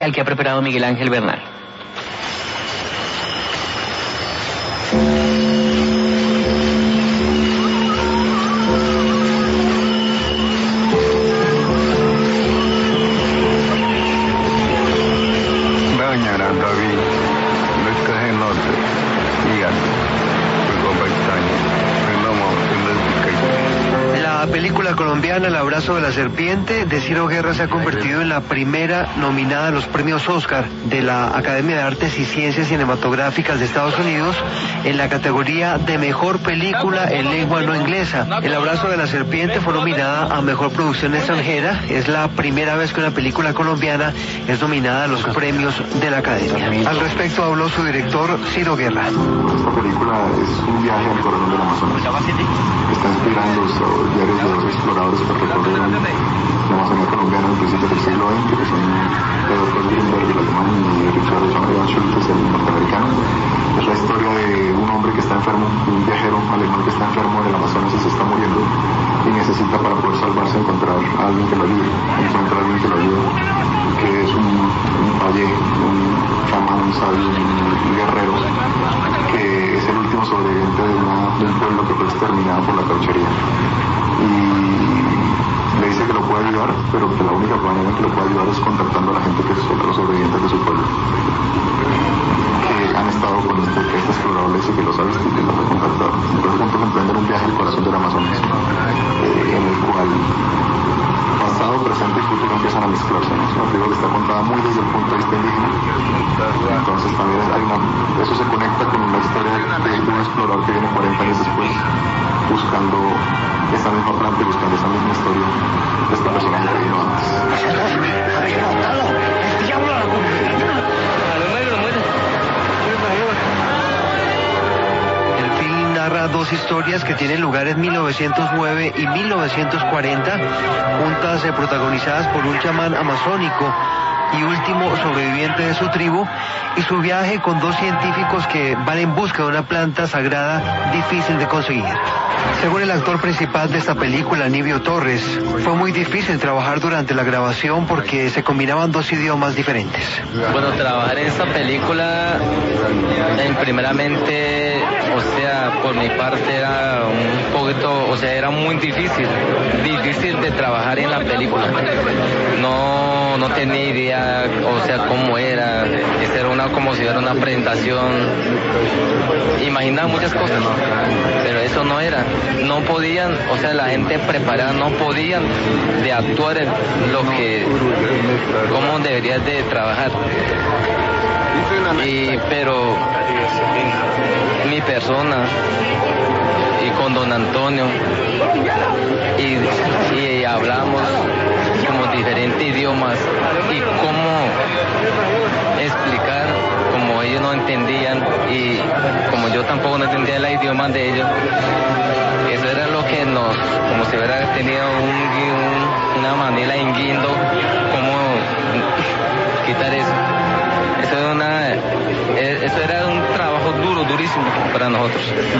al que ha preparado Miguel Ángel Bernal. La película colombiana El abrazo de la serpiente de Ciro Guerra se ha convertido en la primera nominada a los premios Oscar de la Academia de Artes y Ciencias Cinematográficas de Estados Unidos en la categoría de mejor película en lengua no inglesa. El abrazo de la serpiente fue nominada a mejor producción extranjera. Es la primera vez que una película colombiana es nominada a los premios de la Academia. Al respecto habló su director Ciro Guerra. Esta película es un viaje al corazón del Amazonas. Está inspirando los diarios de los exploradores que recorrieron la Amazonía colombiana en principios del siglo XX, que son Pedro Greenberg, el alemán, y Richard Schultes, el norteamericano. Es la historia de un hombre que está enfermo, un viajero alemán que está enfermo del Amazonas y se está muriendo y necesita, para poder salvarse, encontrar a alguien que lo ayude. Encuentra a alguien que lo ayude, que es un valle, un chamán, un sabio, un guerrero, que es el último sobreviviente de un pueblo que fue exterminado por la cauchería. Y le dice que lo puede ayudar, pero que la única manera en que lo puede ayudar es contactando a la gente que son los sobrevivientes de su pueblo, que han estado con este explorador y que los ha visto y que los ha contactado. Entonces juntos emprenden un viaje al corazón del Amazonas, en el cual pasado, presente y futuro empiezan a mezclarse, ¿no? Es una película que está contada muy desde el punto de vista indígena. Entonces también eso se conecta con la historia de un explorador que viene 40 años después buscando esa misma planta y buscando esa misma historia de esta personaje que vino antes. El film narra dos historias que tienen lugar en 1909 y 1940, juntas protagonizadas por un chamán amazónico y último sobreviviente de su tribu, y su viaje con dos científicos que van en busca de una planta sagrada difícil de conseguir. Según el actor principal de esta película, Nibio Torres, fue muy difícil trabajar durante la grabación porque se combinaban dos idiomas diferentes. Bueno, trabajar en esta película, primeramente, por mi parte era un poquito, era muy difícil de trabajar en la película. No tenía idea, cómo era. Como si fuera una presentación. Imaginaba muchas cosas, pero eso no era. No podían, la gente preparada no podían de actuar en cómo deberías de trabajar. Pero mi persona y con don Antonio y hablamos como diferentes idiomas y cómo explicar como ellos no entendían y como yo tampoco no entendía el idioma de ellos. Eso era lo que como si hubiera tenido una manera en guindo, cómo quitar eso. Eso era un trabajo durísimo para nosotros.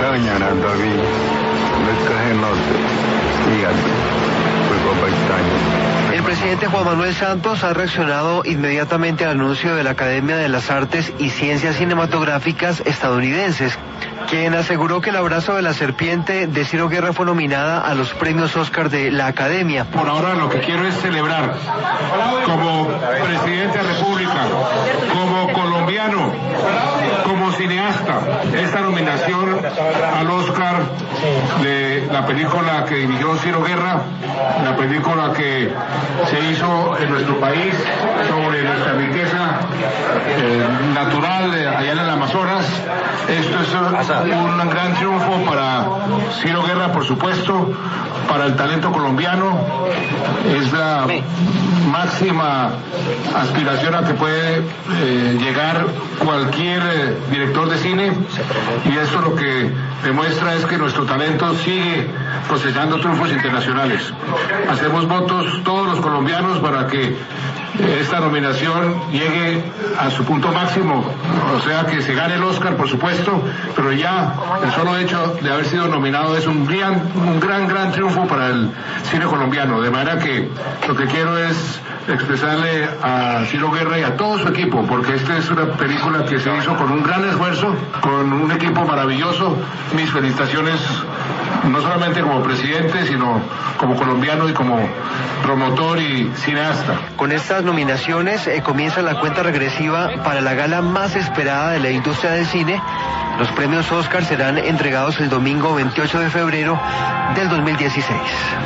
El presidente Juan Manuel Santos ha reaccionado inmediatamente al anuncio de la Academia de las Artes y Ciencias Cinematográficas estadounidenses, quien aseguró que El abrazo de la serpiente de Ciro Guerra fue nominada a los premios Oscar de la Academia. Por ahora lo que quiero es celebrar como presidente de la República, como colombiano, como cineasta, esta nominación al Oscar de la película que dirigió Ciro Guerra, la película que se hizo en nuestro país sobre nuestra riqueza natural allá en el Amazonas. Esto es un gran triunfo para Ciro Guerra, por supuesto, para el talento colombiano. Es la máxima aspiración a que puede llegar cualquier director de cine, y esto lo que demuestra es que nuestro talento sigue cosechando triunfos internacionales. Hacemos votos todos los colombianos para que esta nominación llegue a su punto máximo, que se gane el Oscar, por supuesto, pero ya el solo hecho de haber sido nominado es un gran triunfo para el cine colombiano, de manera que lo que quiero es expresarle a Ciro Guerra y a todo su equipo, porque esta es una película que se hizo con un gran esfuerzo, con un equipo maravilloso. Mis felicitaciones, no solamente como presidente, sino como colombiano y como promotor y cineasta. Con estas nominaciones comienza la cuenta regresiva para la gala más esperada de la industria del cine. Los premios Oscar serán entregados el domingo 28 de febrero del 2016.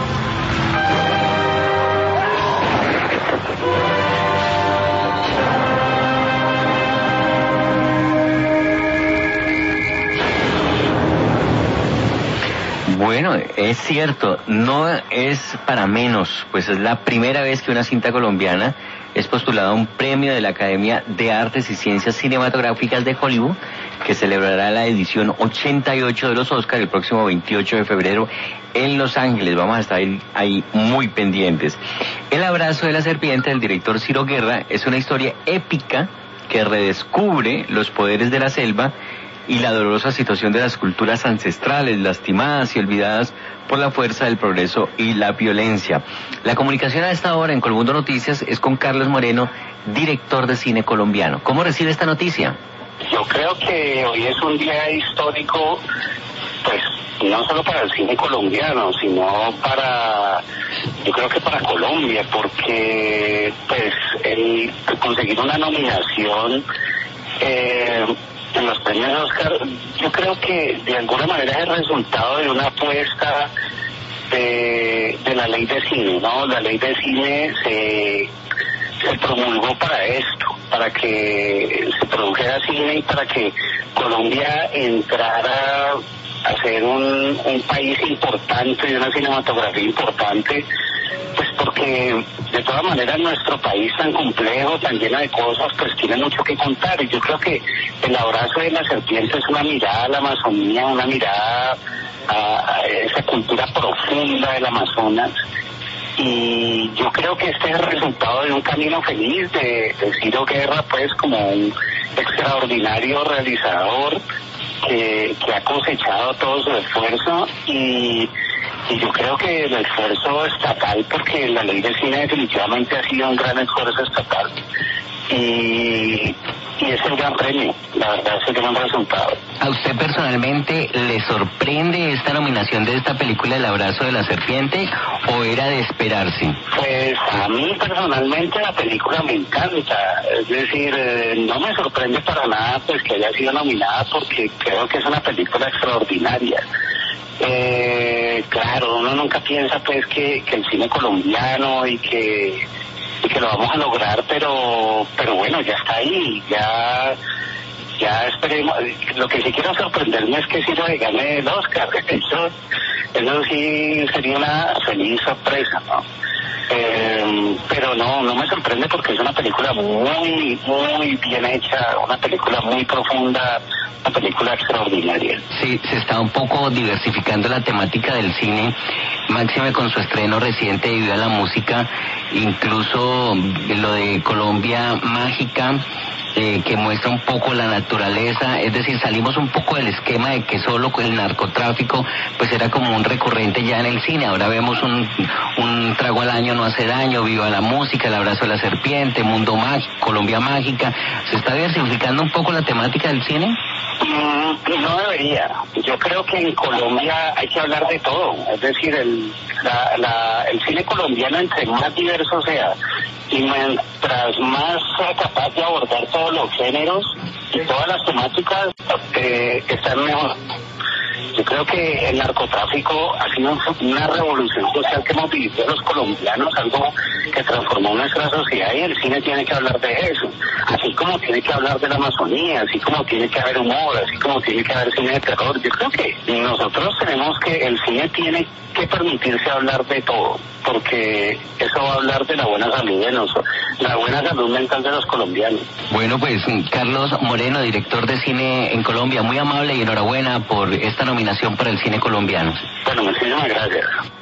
Bueno, es cierto, no es para menos, pues es la primera vez que una cinta colombiana es postulada a un premio de la Academia de Artes y Ciencias Cinematográficas de Hollywood, que celebrará la edición 88 de los Oscar el próximo 28 de febrero en Los Ángeles. Vamos a estar ahí muy pendientes. El abrazo de la serpiente del director Ciro Guerra es una historia épica que redescubre los poderes de la selva y la dolorosa situación de las culturas ancestrales, lastimadas y olvidadas por la fuerza del progreso y la violencia. La comunicación a esta hora en Colmundo Noticias es con Carlos Moreno, director de cine colombiano. ¿Cómo recibe esta noticia? Yo creo que hoy es un día histórico, pues no solo para el cine colombiano, sino yo creo que para Colombia, porque pues el conseguir una nominación en los premios Oscar, yo creo que de alguna manera es el resultado de una apuesta de la ley de cine, ¿no? La ley de cine se promulgó para esto, para que se produjera cine y para que Colombia entrara a ser un país importante, de una cinematografía importante, pues porque de todas maneras nuestro país tan complejo, tan lleno de cosas, pues tiene mucho que contar. Y yo creo que el abrazo de la serpiente es una mirada a la Amazonía, una mirada a esa cultura profunda del Amazonas. Y yo creo que este es el resultado de un camino feliz de Ciro Guerra, pues como un extraordinario realizador que ha cosechado todo su esfuerzo y yo creo que el esfuerzo estatal, porque la ley de cine definitivamente ha sido un gran esfuerzo estatal y es el gran premio, la verdad es el gran resultado. ¿A usted personalmente le sorprende esta nominación de esta película El abrazo de la serpiente o era de esperarse? Pues a mí personalmente la película me encanta, es decir, no me sorprende para nada pues que haya sido nominada porque creo que es una película extraordinaria. Claro, uno nunca piensa pues que el cine colombiano y que lo vamos a lograr, pero bueno, ya está ahí, ya esperemos. Lo que sí quiero sorprenderme es que Ciro le gane el Oscar, eso sí sería una feliz sorpresa, ¿no? Pero no me sorprende porque es una película muy, muy bien hecha, una película muy profunda, una película extraordinaria. Sí, se está un poco diversificando la temática del cine, máxime con su estreno reciente de Viva la Música, incluso lo de Colombia Mágica, que muestra un poco la naturaleza, es decir, salimos un poco del esquema de que solo el narcotráfico pues era como un recurrente ya en el cine. Ahora vemos un trago al año no hace daño, Viva la Música, El abrazo de la serpiente, Mundo Mágico, Colombia Mágica. ¿Se está diversificando un poco la temática del cine? No debería. Yo creo que en Colombia hay que hablar de todo. Es decir, el cine colombiano, entre más diverso sea y mientras más sea capaz de abordar todos los géneros y todas las temáticas, están mejor. Yo creo que el narcotráfico ha sido una revolución social que hemos vivido los colombianos, algo que transformó nuestra sociedad y el cine tiene que hablar de eso. Así como tiene que hablar de la Amazonía, así como tiene que haber humor, así como tiene que haber cine de terror. Yo creo que nosotros tenemos que, el cine tiene que permitirse hablar de todo, porque eso va a hablar de la buena salud de nosotros, la buena salud mental de los colombianos. Bueno, pues Carlos Moreno, director de cine en Colombia, muy amable y enhorabuena por esta nominación para el cine colombiano. Bueno, muchísimas gracias.